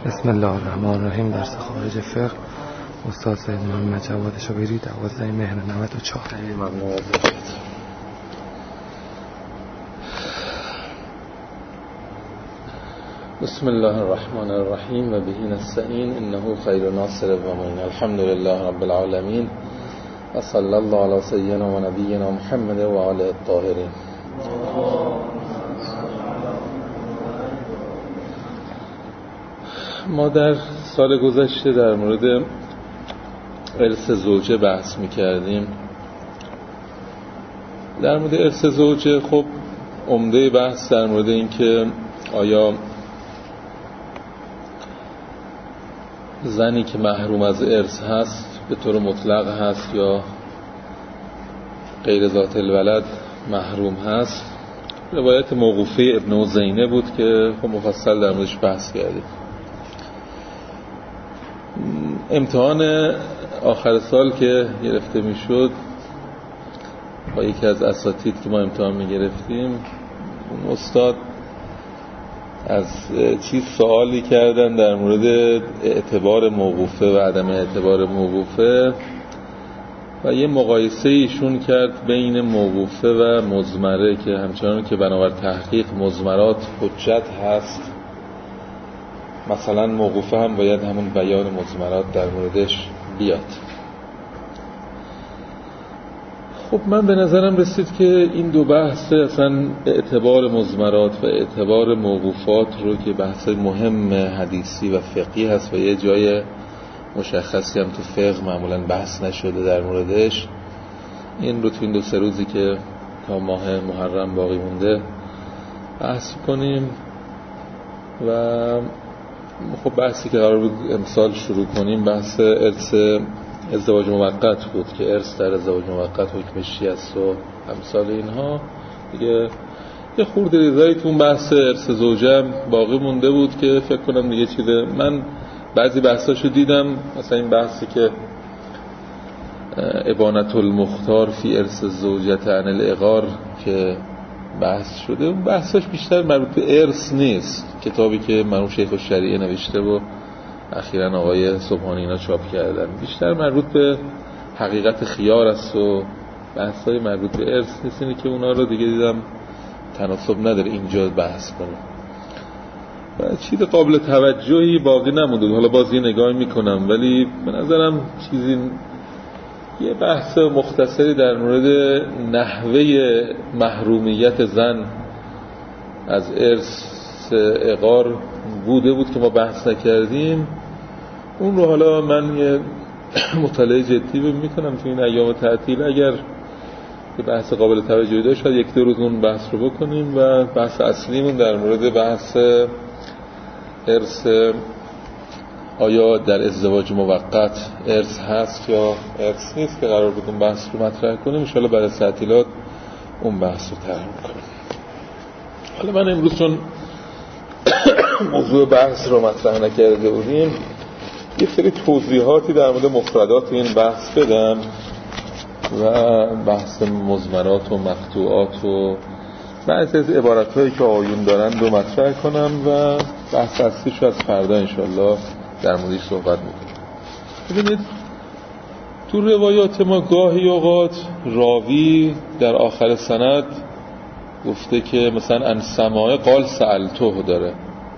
بسم الله الرحمن الرحیم. درس خارج فقه استاد سید محمد جواد شبیری، 12 مهر 94. ممنون. بسم الله الرحمن الرحیم و به نستعین انه خیر ناصر و معین. الحمد لله رب العالمین و صلی الله علی سیدنا و نبینا محمد و آله الطاهرین. ما در سال گذشته در مورد ارث زوجه بحث می‌کردیم. در مورد ارث زوجه خب عمده بحث در مورد این که آیا زنی که محروم از ارث هست به طور مطلق هست یا غیر ذات الولد محروم هست. روایت موقوفه ابن زینه بود که خب مفصل در موردش بحث کردیم. امتحان آخر سال که گرفته میشد با یکی از اساتید که ما امتحان میگرفتیم، اون استاد از چیز سوالی کردن در مورد اعتبار موقوفه و عدم اعتبار موقوفه و یه مقایسه ایشون کرد بین موقوفه و مضمره که همچنان که بنابر تحقیق مضمرات حجت هست، مثلا موقوفه هم باید همون بیان مضمرات در موردش بیاد. خب من به نظرم رسید که این دو بحث، اصلا اعتبار مضمرات و اعتبار موقوفات رو که بحث مهم حدیثی و فقهی هست و یه جای مشخصی هم تو فقه معمولا بحث نشده در موردش، این رو تو این 2-3 روزی که تا ماه محرم باقی مونده بحث کنیم. و خب بحثی که قرار بود امسال شروع کنیم بحث ارث ازدواج موقت بود که ارث در ازدواج موقت حکمش چی است و امثال اینها. دیگه یه خورده ریزایی تو اون بحث ارث زوجه باقی مونده بود که فکر کنم دیگه چیزه. من بعضی بحثاشو دیدم، مثلا این بحثی که ابانة المختار فی ارث زوجت عن العقار که بحث شده، اون بحثاش بیشتر مربوط به ارث نیست. کتابی که مرحوم شیخ الشریعه نوشته و اخیراً آقای سبحانی اینا چاپ کردن بیشتر مربوط به حقیقت خیار است و بحثای مربوط به ارث نیست. اینه که اونا رو دیگه دیدم تناسب نداره اینجا بحث کنیم و چیز قابل توجهی باقی نمونده. حالا باز یه نگاه میکنم ولی به نظرم چیزی، یه بحث مختصری در مورد نحوه محرومیت زن از ارث عقار بوده بود که ما بحث نکردیم. اون رو حالا من یه مطالعه جدی میکنم تو این ایام تعطیل. اگر یه بحث قابل توجهی داشت شاید 1-2 روز اون بحث رو بکنیم و بحث اصلیمون در مورد بحث ارث، آیا در ازدواج موقت ارث هست یا ارث نیست که قرار بود اون بحث رو مطرح کنیم. ان شاءالله بعد از تعطیلات اون بحث رو طرح می‌کنیم. حالا من امروز چون موضوع بحث رو مطرح نکرده بودیم یه سری توضیحاتی در مورد مفردات این بحث بدم و بحث مضمرات و مقطوعات و بعضی از عبارت‌هایی که آیون دارن رو مطرح کنم و بحث اصلیش رو از فردا انشالله در موردش صحبت میکنم. ببینید تو روایات ما گاهی اوقات راوی در آخر سند گفته که مثلا ان سماع قال سألته داره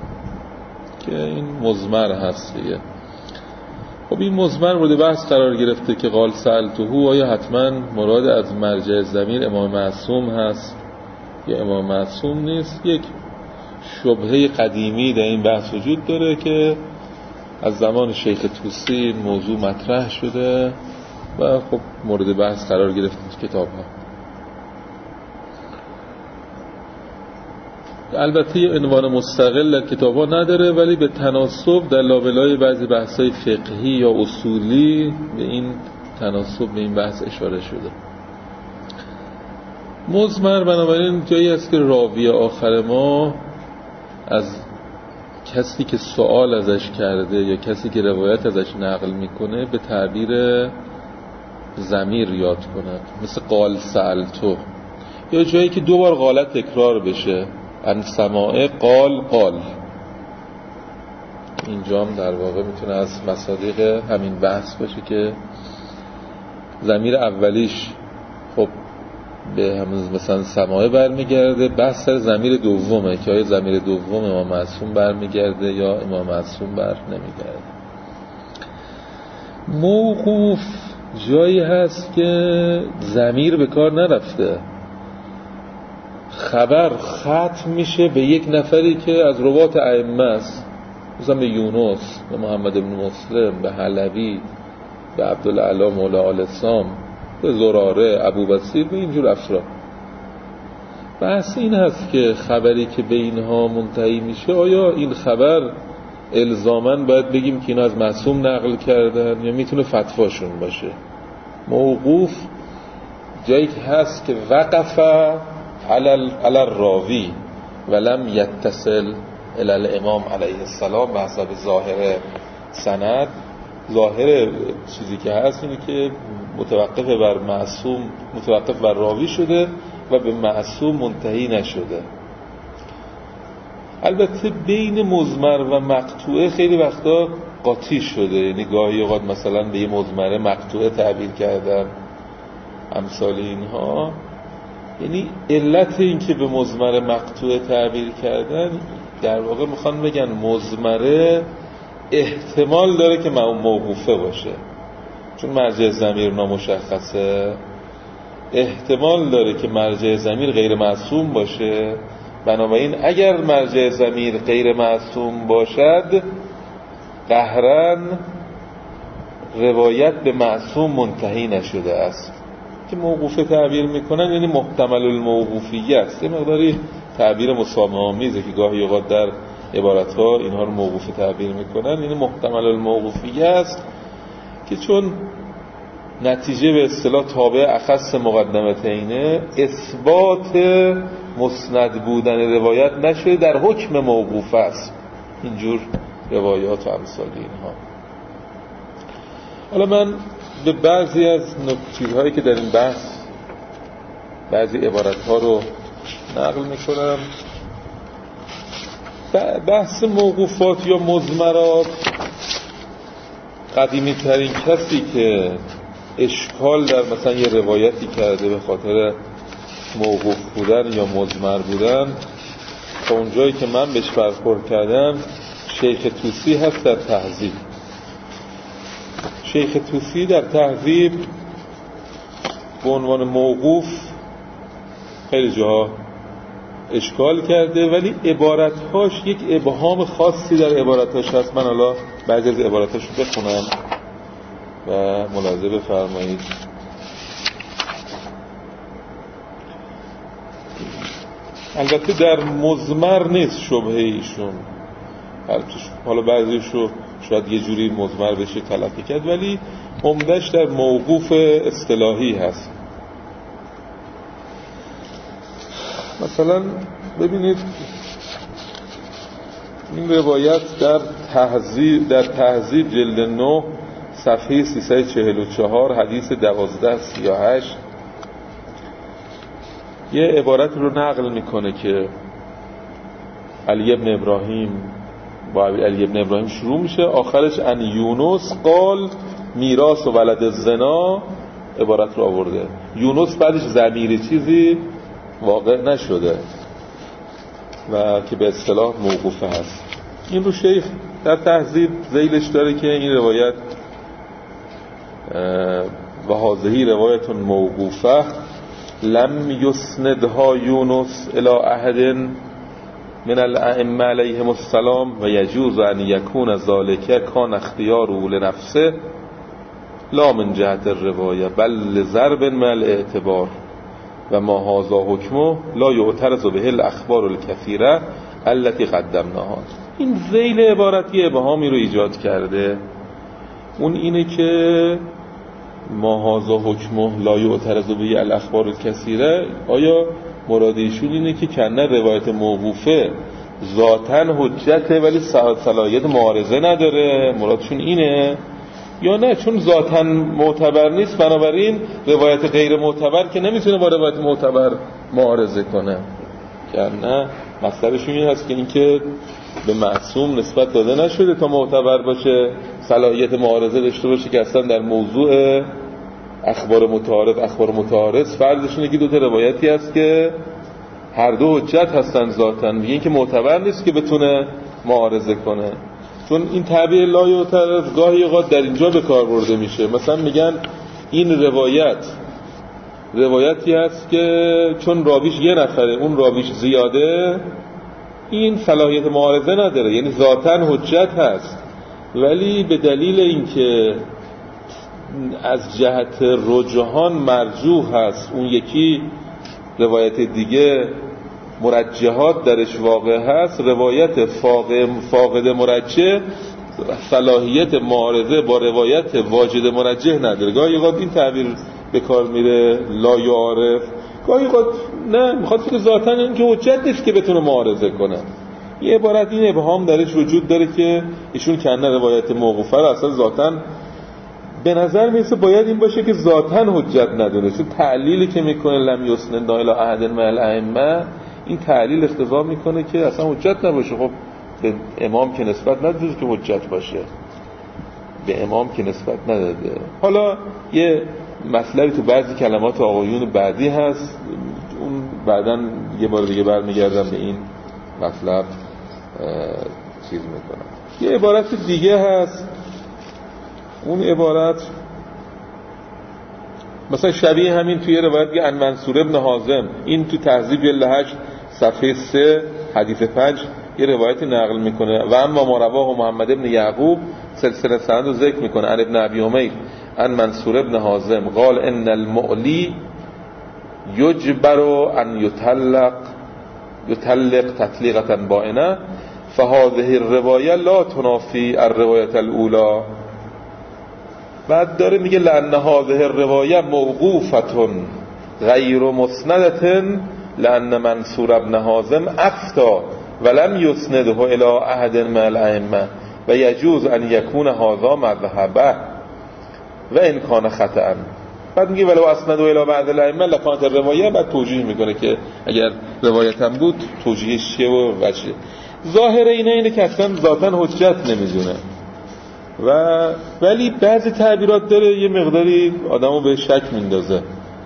که این مضمر هست دیگه. خب این مضمر مورد بحث قرار گرفته که قال سألته آیا حتما مراد از مرجع ضمیر امام معصوم هست یا امام معصوم نیست. یک شبهه قدیمی در این بحث وجود داره که از زمان شیخ طوسی این موضوع مطرح شده و خب مورد بحث قرار گرفته تو کتاب ها. البته یه عنوان مستقل در کتاب ها نداره ولی به تناسب در لابلای بعضی بحث های فقهی یا اصولی به این تناسب به این بحث اشاره شده. مضمر بنابراین جایی است که راوی آخر ما از کسی که سوال ازش کرده یا کسی که روایت ازش نقل میکنه به تعبیر ضمیر یاد کند، مثل قال سألتو، یا جایی که 2 بار قالت تکرار بشه، ان سماع قال قال، اینجا هم در واقع میتونه از مصادیق همین بحث باشه که ضمیر اولیش خب به همون مثلا سماع برمیگرده، بحث سر ضمیر دومه که آیا ضمیر دوم امام معصوم برمیگرده یا امام معصوم بر نمیگرده. موقوف جایی هست که ضمیر به کار نرفته، خبر ختم میشه به یک نفری که از روات ائمه است، مثلا به یونس، به محمد بن مسلم، به حلبی، به عبدالعلا مولا آل سام، به زراره، ابو بصیر، به اینجور افراد. بحث این هست که خبری که به اینها منتهی میشه آیا این خبر الزاماً باید بگیم که اینا از معصوم نقل کردن یا میتونه فتواشون باشه. موقوف جایی که هست که وقف علی الراوی ولم یتصل الی الامام علیه السلام به حسب ظاهر سند. ظاهر چیزی که هست اینه که متوقف بر معصوم، متوقف بر راوی شده و به معصوم منتهی نشده. البته بین مضمر و مقطوعه خیلی وقتا قاطی شده، یعنی گاهی اوقات مثلا به یه مضمره مقطوعه تعبیر کردن امثال اینها. یعنی علت این که به مضمره مقطوعه تعبیر کردن در واقع میخوان بگن مضمره احتمال داره که موقوفه باشه، چون مرجع ضمیر نامشخصه، احتمال داره که مرجع ضمیر غیر معصوم باشه. بنابراین اگر مرجع ضمیر غیر معصوم باشد قهرن روایت به معصوم منتهی نشده است. که موقوفه تعبیر میکنن یعنی محتمل الموقوفیه است. یه مقداری تعبیر مسامحه آمیزه که گاهی اوقات در عبارتها اینها رو موقوفه تعبیر میکنن، یعنی محتمل الموقوفیه است که چون نتیجه به اصطلاح تابع اخص مقدمتینه اثبات مسند بودن روایت نشده، در حکم موقوف است. اینجور روایات و امثال اینها. حالا من به بعضی از چیزهایی که در این بحث بعضی عبارتها رو نقل میکنم. بحث موقوفات یا مضمرات، قدیمی ترین کسی که اشکال در مثلا یه روایتی کرده به خاطر موقوف بودن یا مضمر بودن، تا اونجایی که من بهش برخورد کردم شیخ طوسی هست در تهذیب. شیخ طوسی در تهذیب به عنوان موقوف خیلی جاها اشکال کرده، ولی عبارتهاش یک ابهام خاصی در عبارتهاش هست. من حالا بعضی از عبارتهاش رو بخونم و ملاحظه بفرمایید. البته در مضمر نیست شبهه ایشون، حالا بعضیش رو شاید یه جوری مضمر بشه تلقی کرد، ولی عمدش در موقوف اصطلاحی هست. مثلا ببینید این روایت در تهذیب جلد 9 صفحه 344 حدیث 1238 یه عبارت رو نقل میکنه که علی ابن ابراهیم با علی ابن ابراهیم شروع میشه، آخرش ان یونس قال میراث و ولد الزنا عبارت رو آورده. یونس بعدش ضمیر چیزی واقع نشده و که به اصطلاح موقوفه هست. این رو شیخ در تهذیب ذیلش داره که این روایت و هذه روایت موقوفه لم یسندها یونس الی احد من الائمه علیهم السلام و یجوز ان یکون ذلک کان اختیاره لنفسه لا من جهت الروایه بل لضرب من الاعتبار و ما هذا حکمه لا یعترض به الاخبار الکثیره التي قدمناها. این ذیل عبارتی ابهامی رو ایجاد کرده. اون اینه که ما هذا حکمه لا یعترض به الاخبار الکثیره، آیا مراد ایشون اینه که کنه روایت موقوفه ذاتاً حجته ولی صلاحیت معارضه نداره، مرادشون اینه؟ یا نه چون ذاتاً معتبر نیست بنابراین روایت غیر معتبر که نمیتونه با روایت معتبر معارضه کنه؟ که نه، مطلبشون این هست که اینکه به معصوم نسبت داده نشده تا معتبر باشه، صلاحیت معارضه داشته باشه، که اصلا در موضوع اخبار متعارض فرضش اینه که دو تا روایتی هست که هر دو حجت هستن ذاتاً، میگن که معتبر نیست که بتونه معارضه کنه. چون این تعبیر لا یعترض گاهی اوقات در اینجا به کار برده میشه. مثلا میگن این روایتی هست که چون راویش یه نفره، اون راویش زیاده، این صلاحیت معارضه نداره، یعنی ذاتاً حجت هست، ولی به دلیل اینکه از جهت رجحان مرجوح هست، اون یکی روایت دیگه مرجحات درش واقع هست، روایت فاقد مرجح صلاحیت معارضه با روایت واجد مرجح نداره. گاهی اوقات این تعبیر به کار میره لا یعرف، گاهی اوقات نه، میخواد که ذاتاً این که حجت نیست که بتونه معارضه کنه. یه عبارت این ابهام درش وجود داره که ایشون کنه روایت موقوفه رو اصلا ذاتاً به نظر میرسه باید این باشه که ذاتاً حجت ندونه، چون تعلیلی که میکنه لم یسند الی احد من الائمه، این تعلیل اقتضا میکنه که اصلا حجت نباشه. خب به امام که نسبت نداده که حجت باشه، به امام که نسبت نداده. حالا یه مطلبی تو بعضی کلمات آقایون بعدی هست، اون بعداً یه بار دیگه برمیگردم به این مطلب چیز میکنم. یه عبارت دیگه هست، اون عبارت مثلا شبیه همین توی روایت که ان منصور ابن حازم، این تو تهذیب جلد 8 صفحه 3 حدیث 5 یه روایتی نقل میکنه و اما ما رواه محمد ابن یعقوب سلسله سند رو ذکر میکنه ان ابن ابی امیر ان منصور ابن حازم قال ان المعلی یجبر ان یطلق تطلیقه بائنه فهذه الروايه لا تنافی الروايه الاولى. بعد داره میگه لأن هذه الروايه موقوفه غیر مسنده لأن منصور ابن حازم افتى ولم يسنده الى احد من الائمه و یجوز ان یکون هذا مذهبه و ان کان خطأ. بعد میگه ولو اسنده الى بعض الائمه لکانت الروايه، بعد توجیه میکنه که اگر روایت هم بود توجیهش چیه و وجه. ظاهر اینه که اصلا ذاتاً حجت نمیدونه، ولی بعضی تعبیرات داره یه مقداری آدمو به شک میندازه.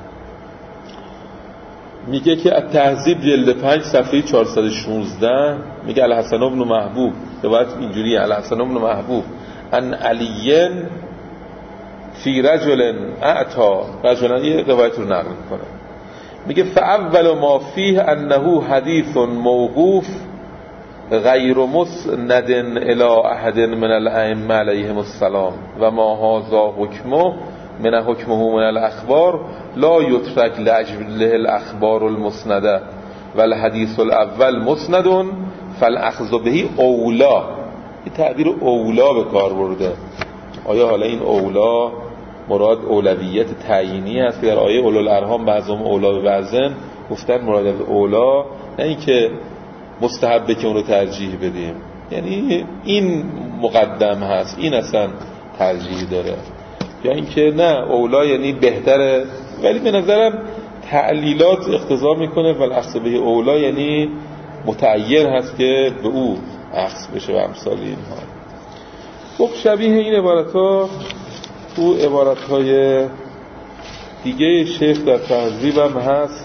میگه که التهذیب جلد 5 صفحه 416 میگه الحسن بن محبوب، روایت اینجوریه الحسن بن محبوب ان علی فی رجل اعطا رجلا، یه روایت رو نقل میکنه، میگه فاول ما فیه انه حدیث موقوف غیر مسند الی احد من الائمه علیهم السلام و ما هذا حکمه من الاخبار لا یترک لاجله الاخبار المسنده والحدیث الاول مسند فالاخذ به اولا. این تعبیر اولا به کار برده. آیا حالا این اولا مراد اولویت تعیینی است که در آیه اولو الارحام بعضهم اولا به بعضن گفتن مراد از اولا نه این که مستحبه که اونو ترجیح بدیم، یعنی این مقدم هست، این اصلا ترجیح داره، یا اینکه نه اولا یعنی بهتره. ولی به نظرم تعلیلات اقتضا میکنه والاخذ به اولا یعنی متعین هست که به او اخذ بشه و امثال اینها. خب شبیه این عبارت ها تو عبارت های دیگه شیخ در تهذیب هم هست.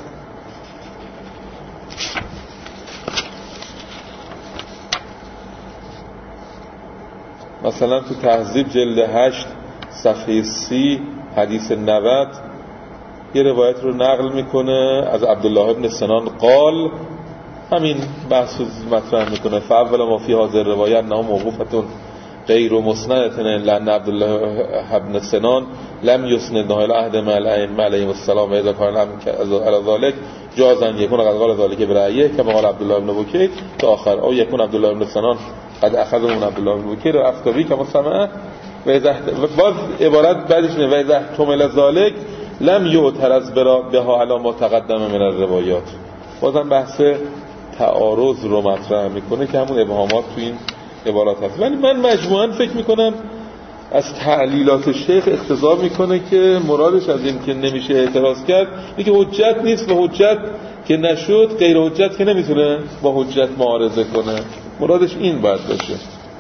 مثلا تو تهذیب جلد 8 صفحه 30 حدیث 90 یه روایت رو نقل میکنه از عبدالله ابن سنان قال، همین بحث رو مطرح میکنه فاول ما فی هذه روایت انها موقوفه غیر مسنده لأن عبدالله ابن سنان لم يسند الى احد من الائمه علیهم السلام و اذا كان على ذلك جاز ان يكون قد قال ذلك برأيه كما قال عبدالله ابن بکیر تا آخر، او یکون عبدالله ابن سنان قد اخذ من عبدالله ابن بکیر افتوی کما سمعه و باز عبارت بعدش نه و اذا احتمل ذلك لم یعترض بها علی ما تقدم من الروایات. بازم بحث تعارض رو مطرح میکنه که همون ابهامات تو این عبارات هست. ولی من مجموعاً فکر میکنم از تعلیلات شیخ اقتضا میکنه که مرادش از این که نمیشه اعتراض کرد اینه که حجت نیست و حجت که نشد غیر حجت که نمیتونه با حجت معارضه کنه. مرادش این باید باشه.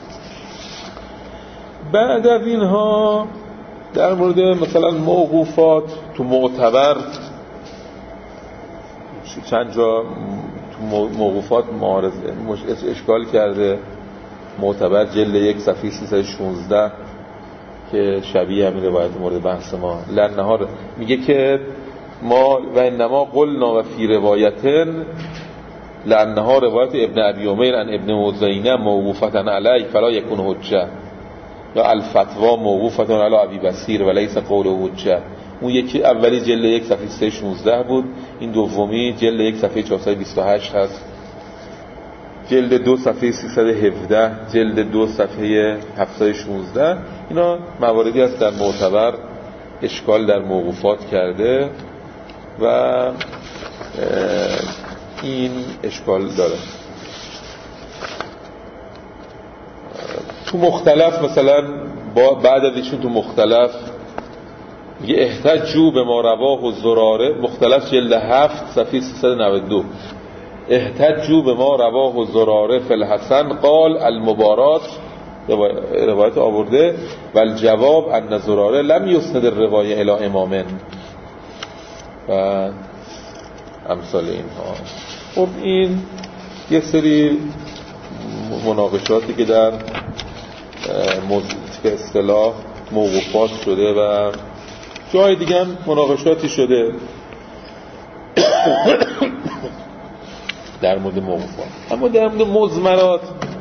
بعد از اینها در مورد مثلا موقوفات تو معتبر چند جا تو موقوفات معارضه اشکال کرده. معتبر جلد 1 صفحه 316 که شبیه همین روایت مورد بحث ما لنهار میگه که ما و انما قلنا و فی روایتن لنها روایت ابن ابی عمیر عن ابن مزینه موقوفة علی فلا یکون حجه یا الفتوا موقوفة علی ابی بصیر و لیس قول حجه. اون یکی اولی جلد 1 صفحه 316 بود، این دومی جلد 1 صفحه 428 هست، جلد 2 صفحه 317، جلد 2 صفحه 716. اینا مواردی هست در معتبر اشکال در موقوفات کرده و این اشکال داره. تو مختلف مثلا بعد از ایشون تو مختلف میگه احتجوا به ما رواه الزراره، مختلف جلد 7 صفحه 392 احتجوا به ما رواه الزراره فی الحسن قال المبارات روایت آورده و الجواب ان زراره لم یسند الروایه الی امامن و امثال اینها. خب این یه سری مناقشاتی که در اصطلاح موقوفات شده و جای دیگه هم مناقشاتی شده در مورد موقوفات. اما در مورد مضمرات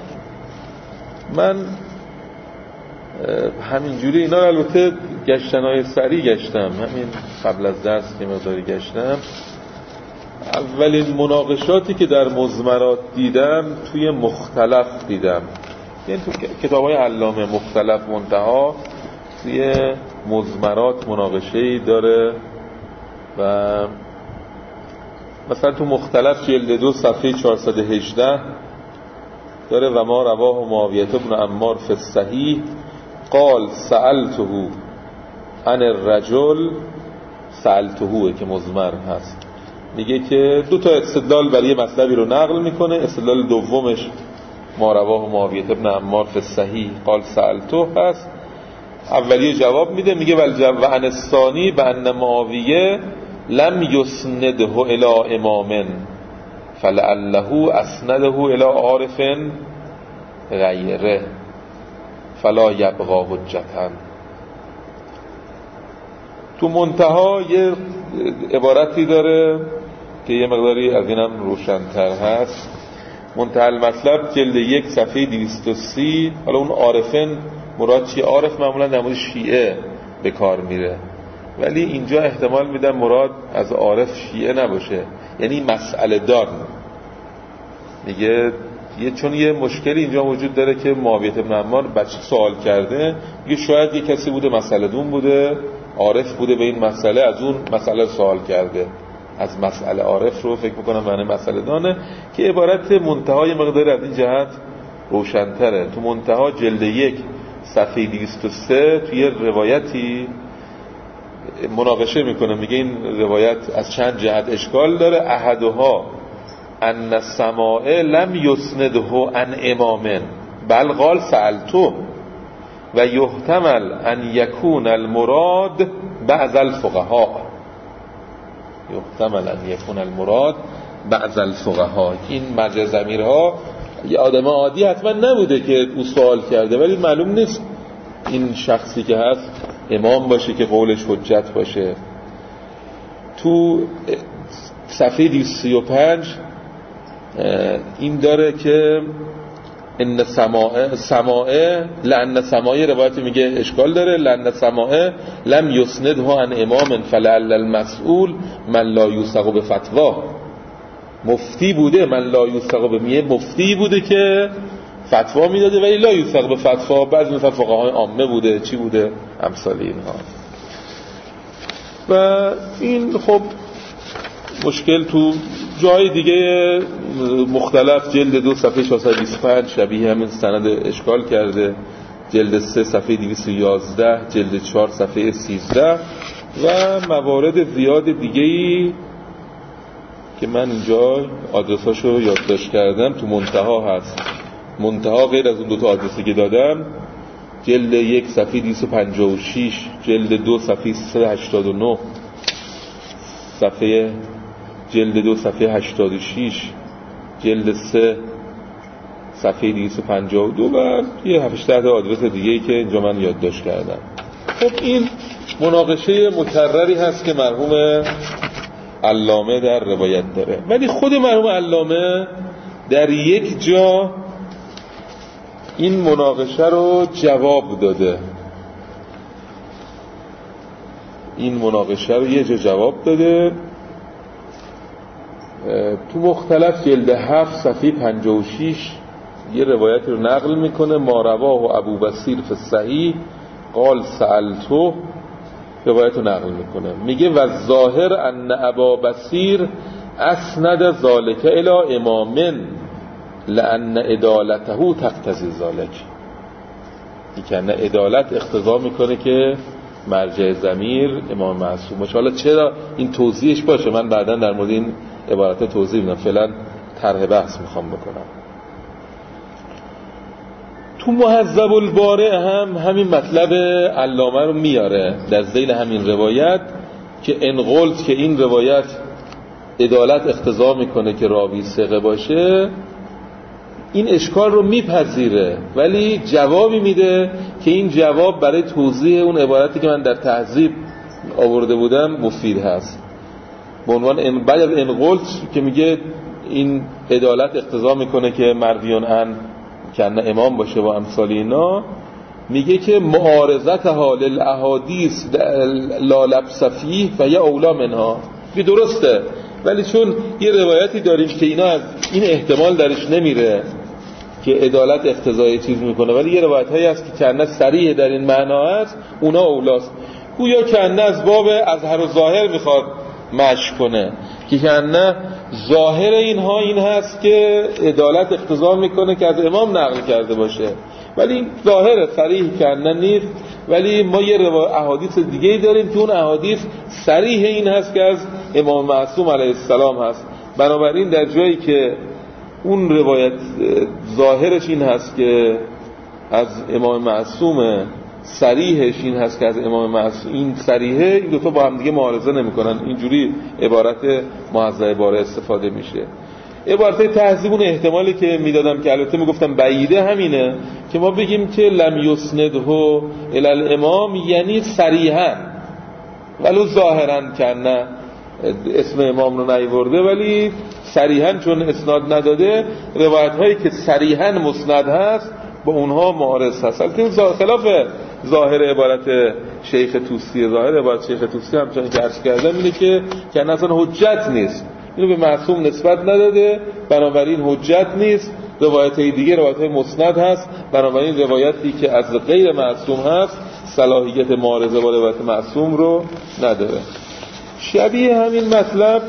من همینجوری اینا البته گشتنهای سریع گشتم، همین قبل از درس که مقداری گشتم. اولین مناقشاتی که در مضمرات دیدم توی مختلف دیدم، یعنی تو کتاب‌های علامه مختلف منتها توی مضمرات مناقشه‌ای داره و مثلا تو مختلف جلد 2 صفحه 418 داره و ما رواه معاویه بن عمار فی الصحیح قال سألته عن الرجل، سألته که مضمر هست، میگه که دو تا استدلال برای مطلبی رو نقل میکنه. استدلال دومش ما رواه معاویه بن عمار فی الصحیح قال سألته هست، اولیه جواب میده میگه و عن الثانی بأن معاویه لم یسنده الی امام فلعله اسنده الی عارف غیره فلا یبقى حجتا. تو منتها یه عبارتی داره که یه مقداری از اینم روشن‌تر هست. منتهی المطلب جلد 1 صفحه 230. حالا اون عارفن مراد چیه؟ عارف معمولا در مورد شیعه به کار میره، ولی اینجا احتمال میدم مراد از عارف شیعه نباشه، یعنی مسئله دار. میگه چون یه مشکلی اینجا وجود داره که معاویه بن عمار بچه سوال کرده، میگه شاید یه کسی بوده مسئله دون بوده، عارف بوده به این مسئله، از اون مسئله سوال کرده، از مسئله عارف رو فکر میکنم معنی مسئله دانه، که عبارت منتهای مقدار از این جهت روشن‌تره. تو منتها جلد 1 صفحه 203 توی روایتی مناقشه میکنه، میگه این روایت از چند جهت اشکال داره. احدها ان السماع لم یسنده عن امام بل قال سألته و یحتمل ان یکون المراد بعض الفقهاء، یحتمل ان یکون المراد بعض الفقهاء. این مرجع ضمیرها یه آدم عادی حتما نبوده که او سوال کرده، ولی معلوم نیست این شخصی که هست امام باشه که قولش حجت باشه. تو صفحه 235 این داره که ان سماعه لأن سماعه روایت میگه اشکال داره، لأن سماعه لم یسنده عن امام فلعل المسئول من لا یوثق بفتوا. مفتی بوده، من لا یوثق به مفتی بوده که فتوا میداده ولی لا یوثق به فتوا، بعضی مثلا فقهای عامه بوده، چی بوده، امثال اینها. و این خب مشکل تو جای دیگه مختلف جلد 2 صفحه 425 شبیه همین سند اشکال کرده، جلد 3 صفحه 211، جلد 4 صفحه 13 و موارد زیاد دیگه‌ای که من اینجا آدرساشو یادداشت کردم تو منتها هست. منتها غیر از اون دو تا آدرسی که دادم، جلد 1 صفحه 256، جلد 2 صفحه 389، صفحه جلد 2 صفحه 86، جلد 3 صفحه 252 و یه 7-8 آدرس دیگه‌ای که اینجا من یادداشت کردم. خب این مناقشه مکرری هست که مرحوم علامه در روایت داره، ولی خود مرحوم علامه در یک جا این مناقشه رو جواب داده. این مناقشه رو یه جا جواب داده تو مختلف جلد 7 صفحه 56 یه روایت رو نقل میکنه. ما رواه ابو بصیر فی الصحیح قال سألته، روایت رو نقل میکنه، میگه و ظاهر ان ابا بصیر اسند ذالک الی امام لان عدالته تقتضی ذالک. این که نه عدالت اقتضا میکنه که مرجع ضمیر امام معصوم باشه. حالا چرا این توضیحش باشه من بعداً در مورد این عبارت توضیح میدم، فعلا طرح بحث میخوام بکنم. تو مهذب البارع هم همین مطلب علامه رو میاره در ذیل همین روایت که انقلت که این روایت عدالت اقتضا میکنه که راوی ثقه باشه، این اشکال رو میپذیره ولی جوابی میده که این جواب برای توضیح اون عبارتی که من در تهذیب آورده بودم مفید هست. به عنوان بعد از انقلت که میگه این عدالت اقتضا میکنه که مرویان عن کنه امام باشه و امثال اینا، میگه که معارضت حال الاحادیث لا لبس فیه و یا اولا منها. این درسته، ولی چون یه روایتی داریم که اینا از این احتمال درش نمیره که عدالت اقتضای چیز میکنه، ولی یه روایت هایی هست که کنه صریح در این معنا هست، اونا اولاست. گویا کنه از باب اظهر و ظاهر میخواد مشک کنه که کنه ظاهر اینها این هست که عدالت اقتضا میکنه که از امام نقل کرده باشه، ولی این ظاهر صریح کنه نیست. ولی ما یه احادیث دیگه داریم که اون احادیث صریح این هست که از امام معصوم علیه السلام هست. بنابراین در جایی که اون روایت ظاهرش این هست که از امام معصوم، صریحش این هست که از امام معصوم، این صریحه، این دوتا با هم دیگه معارضه نمی‌کنن. اینجوری عبارت مهذب باره استفاده میشه. عبارت تهذیبون احتمالی که میدادم که البته میگفتم بعیده همینه که ما بگیم که لم یسنده الی الامام یعنی صریحا ولو ظاهرا کنه اسم امام رو نیورده، ولی صریحا چون اسناد نداده روایت هایی که صریحا مسند هست با اونها معارض هست. البته خلاف ظاهر عبارت شیخ طوسی، ظاهر عبارت شیخ طوسی همچنان که عرض کردم اینه که اصلا حجت نیست، اینو به معصوم نسبت نداده، بنابراین حجت نیست. روایت های دیگه روایت های مسند هست، بنابراین روایتی که از غیر معصوم هست صلاحیت معارضه با روایت معصوم رو نداره. شبیه همین مطلب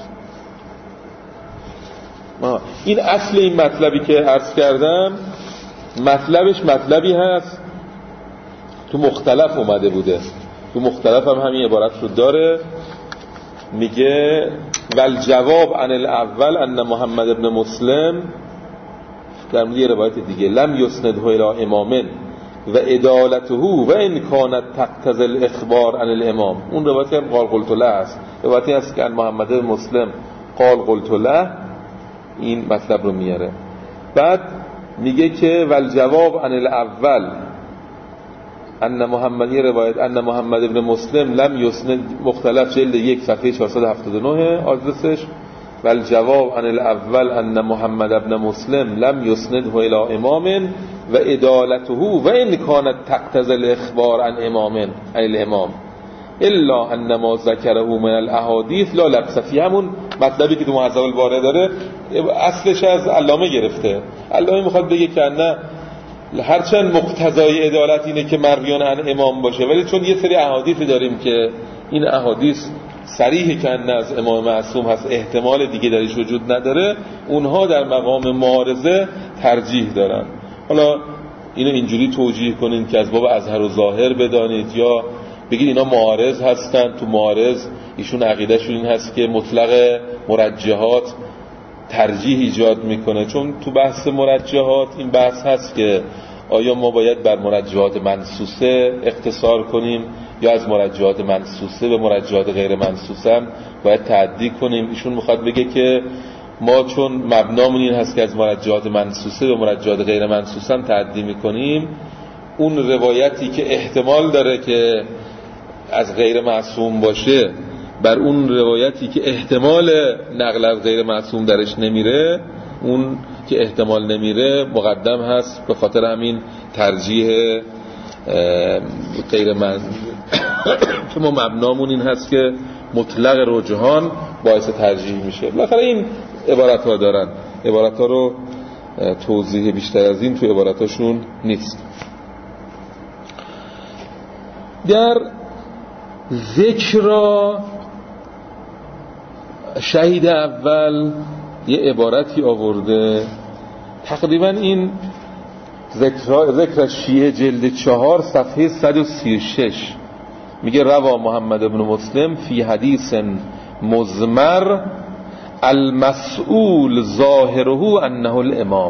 این اصل این مطلبی که عرض کردم مطلبش مطلبی هست تو مختلف اومده بوده، تو مختلف هم همین عبارت رو داره. میگه والجواب عن الاول ان محمد ابن مسلم، در مورد یه روایت دیگه، لم یسنده الی امام و عدالته و ان کانت تقتضی الاخبار عن الامام. اون روایتی هم قال قلت له است، روایتی هست که محمد ابن مسلم قال قلت له این مطلب رو میاره. بعد میگه که والجواب عن الاول ان محمد، یه روایت ان محمد ابن مسلم لم یسند، مختلف جلد 1 صفحه 479 آدرسش، والجواب عن الاول ان محمد ابن مسلم لم یسنده الی امام و عدالته و ان کانت تقتضی الاخبار عن امام عن الامام الا ان ما ذکره من الاحادیث لا لبس فی. همون مطلبی که تو مهذب الباره داره اصلش از علامه گرفته. علامه میخواد بگه که نه، هرچند مقتضای عدالت اینه که مرویان عن امام باشه، ولی چون یه سری احادیثی داریم که این احادیث صریح کنه از امام معصوم هست، احتمال دیگه درش وجود نداره، اونها در مقام معارضه ترجیح دارن. حالا اینو اینجوری توجیه کنین که از باب اظهر و ظاهر بدانید، یا بگید اینا معارض هستن. تو معارض ایشون عقیدهشون این هست که مطلق مرجحات ترجیح ایجاد میکنه، چون تو بحث مرجحات این بحث هست که آیا ما باید بر مرجحات منصوصه اقتصار کنیم یا از مرجحات منصوصه به مرجحات غیر منصوصه هم باید تعدی کنیم. ایشون میخواد بگه که ما چون مبنامون این هست که از مرجحات منصوصه به مرجحات غیر منصوصه هم تعدی میکنیم، اون روایتی که احتمال داره که از غیر معصوم باشه بر اون روایتی که احتمال نقل از غیر معصوم درش نمیره، اون که احتمال نمیره مقدم هست. به خاطر همین ترجیح غیر معصوم که ما مبنامون این هست که مطلق رجحان باعث ترجیح میشه. بالاخره این عبارت ها دارن، عبارت ها رو توضیح بیشتر از این تو عبارتاشون نیست. در ذکر شهید اول یه عبارتی آورده، تقریبا این ذکر شیعه جلد 4 صفحه 136 میگه روا محمد بن مسلم فی حدیث مزمر المسئول ظاهره انه الامام.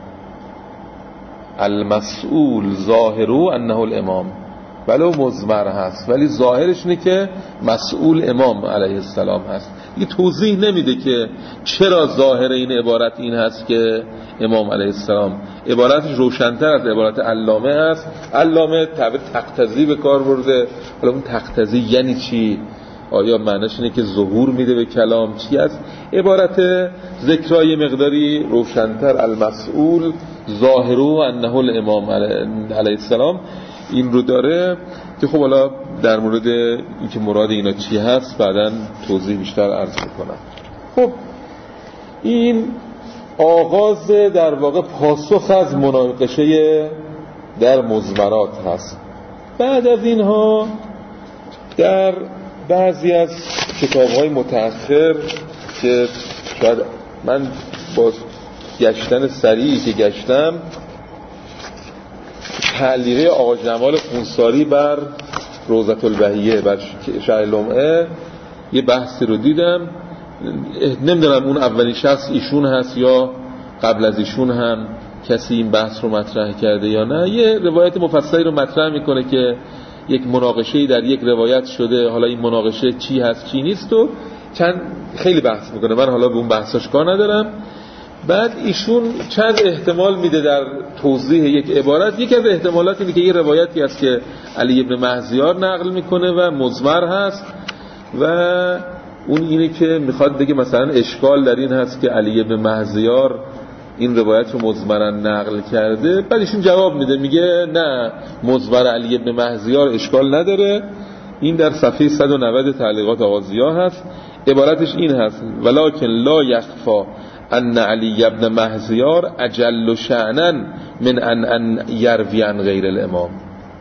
المسئول ظاهره انه الامام، ولو مزمر هست ولی ظاهرش اینه که مسئول امام علیه السلام هست. یه توضیح نمیده که چرا ظاهر این عبارت این هست که امام علیه السلام. عبارتش روشن‌تر از عبارت علامه است. علامه تعبیر تقتضی به کار برده. حالا اون تقتضی یعنی چی؟ آیا معنیش اینه که ظهور میده به کلام؟ چی است؟ عبارت ذکرای مقداری روشن‌تر، المسئول ظاهره انه الامام علیه السلام، این رو داره که خب حالا در مورد اینکه مراد اینا چی هست بعداً توضیح بیشتر عرض میکنم. خب این آغاز در واقع پاسخ از مناقشه در مزمرات هست. بعد از اینها در بعضی از کتاب‌های متأخر که شاید من با گشتن سریعی که گشتم تعلیقه آقا جمال خونساری بر روضة البهیه بر شرح لمعه یه بحثی رو دیدم. نمیدونم اون اولین شخص ایشون هست یا قبل از ایشون هم کسی این بحث رو مطرح کرده یا نه. یه روایت مفصلی رو مطرح میکنه که یک مناقشه‌ای در یک روایت شده، حالا این مناقشه چی هست چی نیست و خیلی بحث میکنه. من حالا به اون بحثاش کار ندارم. بعد ایشون چند احتمال میده در توضیح یک عبارت. یکی از احتمالات اینه که یه روایتی هست که علی ابن مهزیار نقل میکنه و مزمر هست و اون اینه که میخواد بگه مثلا اشکال در این هست که علی ابن مهزیار این روایت رو مزمرن نقل کرده. بعد ایشون جواب میده، میگه نه، مزمر علی ابن مهزیار اشکال نداره. این در صفحه 190 تعلیقات آغازیه هست. عبارتش این هست: ولکن لا یخفا ان علی ابن مهزیار اجل شأنا من ان یروی عن غیر الامام.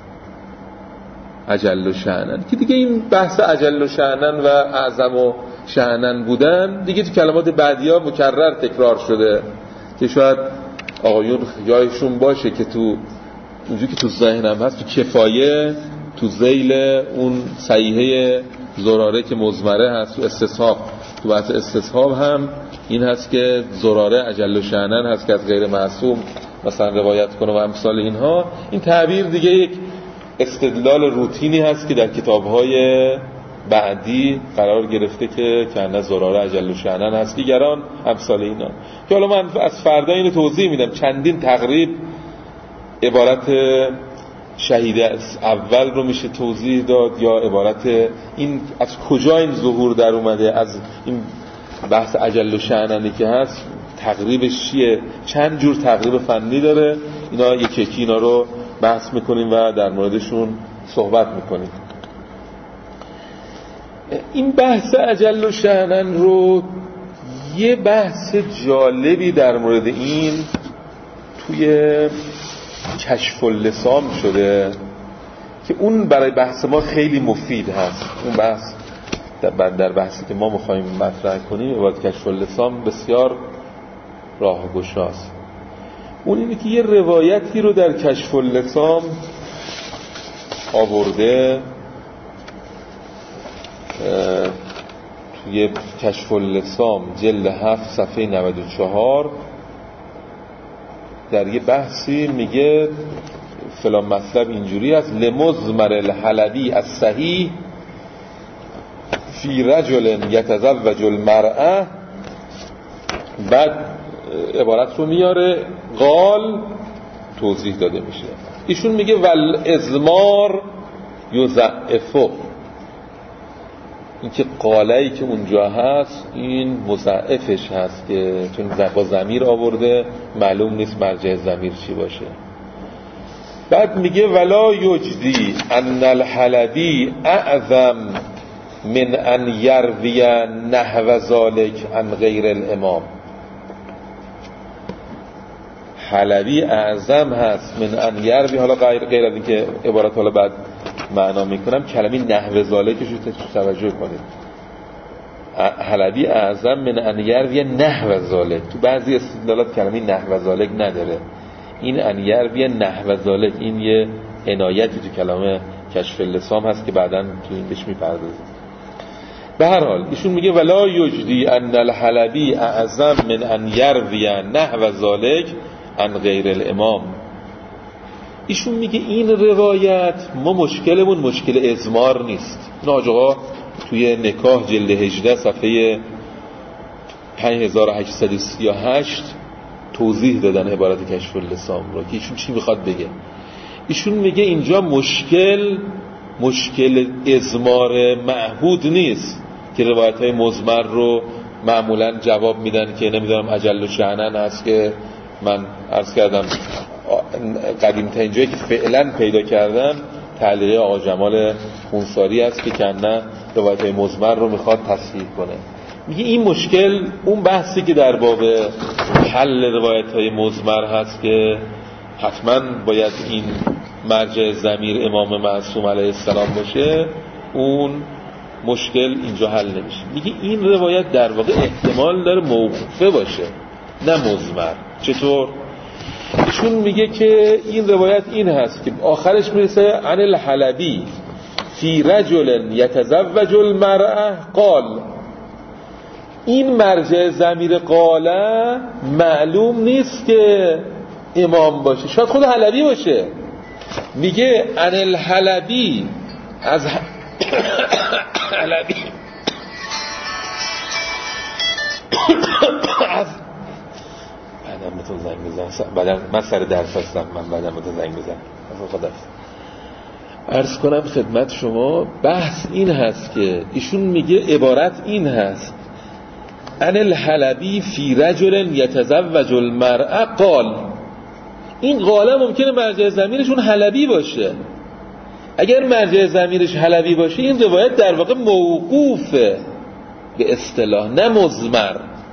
اجل شأنا که دیگه این بحث اجل شأنا و اعظم شأنا بودن دیگه تو کلمات بعدی‌ها مکرر تکرار شده که شاید آقایون یادشون باشه که تو اونجوری که تو ذهنم هست، تو کفایه تو ذیل اون صحیحه زراره که مزمره هست، تو استصحاب، تو بحث استصحاب هم این هست که زراره اجل شأنن هست که از غیر معصوم مثلا روایت کنه و امثال اینها. این تعبیر دیگه یک استدلال روتینی هست که در کتاب‌های بعدی قرار گرفته که کنه زراره اجل شأنن هست، دیگران امثال اینا. که حالا من از فردا اینو توضیح میدم. چندین تقریب عبارت شهید اول رو میشه توضیح داد یا عبارت این از کجا این ظهور در اومده، از این بحث اجل شأننی که هست تقریبش چیه، چند جور تقریب فنی داره. اینا یکی یکی اینا رو بحث میکنیم و در موردشون صحبت میکنیم. این بحث اجل شأنن رو یه بحث جالبی در مورد این توی کشف اللسان شده که اون برای بحث ما خیلی مفید هست. اون بحث در بحثی که ما می‌خوایم مطرح کنیم عبارت کشف اللسان بسیار راهگشاست. اون اینه که یه روایتی رو در کشف اللسان آورده توی کشف اللسام جلد 7 صفحه 94 در یه بحثی میگه فلان مطلب اینجوری است: لمزمر الحلبی الصحیح فی رجل یتزوج المرأه. بعد عبارت رو میاره، قال توضیح داده میشه. ایشون میگه والازمار یضعفه، این که قاله‌ای که اونجا هست این مضاعفش هست که چون با ضمیر آورده معلوم نیست مرجع ضمیر چی باشه. بعد میگه ولا یجدی ان الحلبی اعظم من ان یروی نحو ذلک عن غیر الامام. حلبی اعظم هست من ان یروی، حالا غیر از این که عبارت حالا بعد معنا میکنم، کلمه نحو ذالکش رو توجه کنید. حلبی اعظم من ان یروی نحو ذالک، تو بعضی استدلالات کلمه نحو ذالک نداره. این ان یروی نحو ذالک این یه عنایتی تو کلمه کشف اللسام هست که بعداً تو این بهش میپردازیم. به هر حال ایشون میگه ولا یجدی ان الحلبی اعظم من ان یروی نحو ذالک عن غیر الامام. ایشون میگه این روایت ما مشکلمون مشکل ازمار نیست. ناجقا توی نکاح جلد 18 صفحه 5838 توضیح دادن عبارت کشف اللسام رو که ایشون چی میخواد بگه. ایشون میگه اینجا مشکل ازمار معهود نیست که روایت های مزمر رو معمولا جواب میدن که نمیدونم اجل و شعنن هست که من عرض کردم قدیم‌ترین جایی که فعلا پیدا کردم تعلیق آقا جمال خونساری است که کنه روایت های مزمر رو میخواد تصحیح کنه. میگه این مشکل اون بحثی که در باب حل روایت های مزمر هست که حتما باید این مرجع ضمیر امام معصوم علیه السلام باشه، اون مشکل اینجا حل نمیشه. میگه این روایت در واقع احتمال داره موقوفه باشه نه مزمر. چطور؟ ایشون میگه که این روایت این هست که آخرش میرسه عن الحلبی فی رجل یتزوج المرأه قال. این مرجع ضمیر قاله معلوم نیست که امام باشه، شاید خود حلبی باشه. میگه عن الحلبی از حلبی بعدم به تو زنگ بزن، بعدم من سر درس هستم، من بعدم به تو زنگ بزن. خدا عرض کنم خدمت شما بحث این هست که ایشون میگه عبارت این هست عن الحلبی فی رجل یتزوج المرأه قال. این قاله ممکنه مرجع ضمیرشون حلبی باشه. اگر مرجع ضمیرش حلبی باشه این روایت در واقع موقوفه به اصطلاح نه مزمر،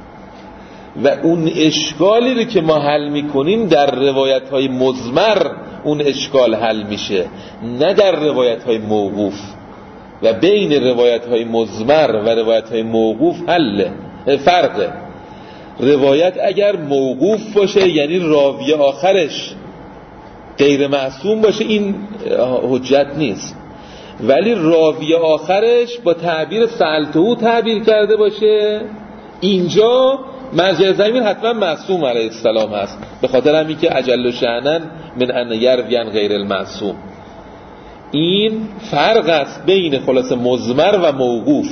و اون اشکالی رو که ما حل میکنیم در روایت های مزمر اون اشکال حل میشه نه در روایت های موقوف. و بین روایت های مزمر و روایت های موقوف فرقه. روایت اگر موقوف باشه یعنی راوی آخرش غیر معصوم باشه این حجت نیست، ولی راوی آخرش با تعبیر سألتهو تعبیر کرده باشه اینجا مرجع ضمیر حتما معصوم علیه السلام هست، به خاطر همین که اجل و شأنن من ان یروی غیر المعصوم. این فرق است بین خلاص مزمر و موقوف.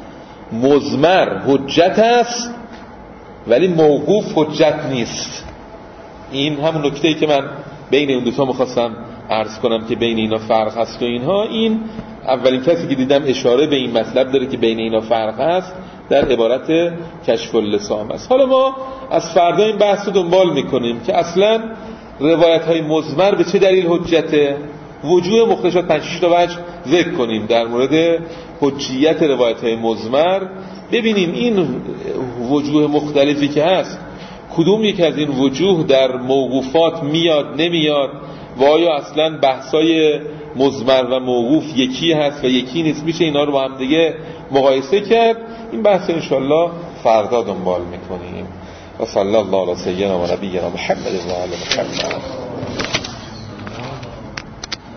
مزمر حجت است ولی موقوف حجت نیست. این همون نکته‌ای که من بین اون دوتا می‌خواستم عرض کنم که بین اینا فرق هست و اینها. این اولین کسی که دیدم اشاره به این مطلب داره که بین اینا فرق هست در عبارت کشف اللسام است. حالا ما از فردا این بحث رو دنبال میکنیم که اصلا روایت های مزمر به چه دلیل حجته. وجوه مختلفات 5-6 تا وجه ذکر کنیم در مورد حجیت روایت های مزمر. ببینیم این وجوه مختلفی که هست کدوم یک از این وجوه در موقوفات میاد نمیاد و آیا اصلا بحثای مزمر و موقوف یکی هست و یکی نیست، میشه اینا رو با هم دیگه مقایسه کرد. این بحث انشالله فردا دنبال میکنیم. و صلی الله علی سیدنا و نبینا محمد و علی محمد.